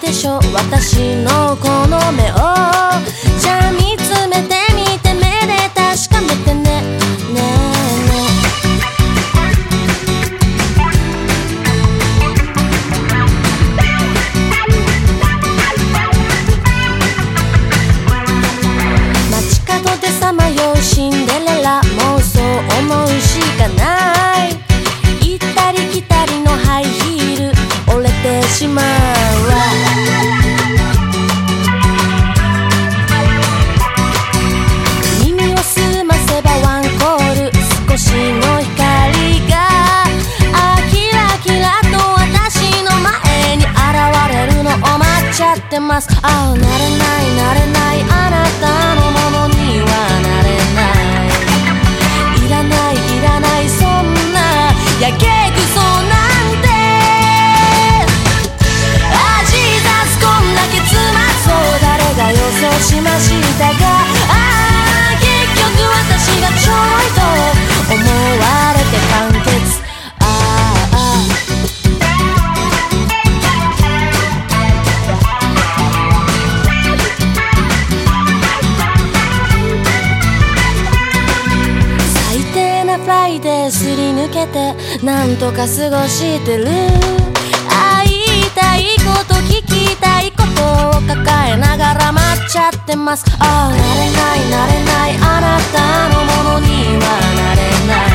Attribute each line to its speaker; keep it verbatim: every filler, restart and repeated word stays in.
Speaker 1: でしょ私のこの目をじゃあ見つめてみて目で確かめてねねえねえ街角でさまようシンデレラもうそう思うしかない行ったり来たりのハイヒール折れてしまうわ耳を澄ませばワンコール少しの光があキラキラと私の前に現れるのを待っちゃってますああなれないなれないあなたのものにはなれないいらないいらないそんなやけくそなんてあジーザスこんな結末を誰が予想しましたがあ結局私がちょろいと思われて完結ああ最低なフライデーすり抜けてなんとか過ごしてるあ言いたいこと聞きたいことを抱えながら待っちゃってますああなれないなれないあなたのものにはなれない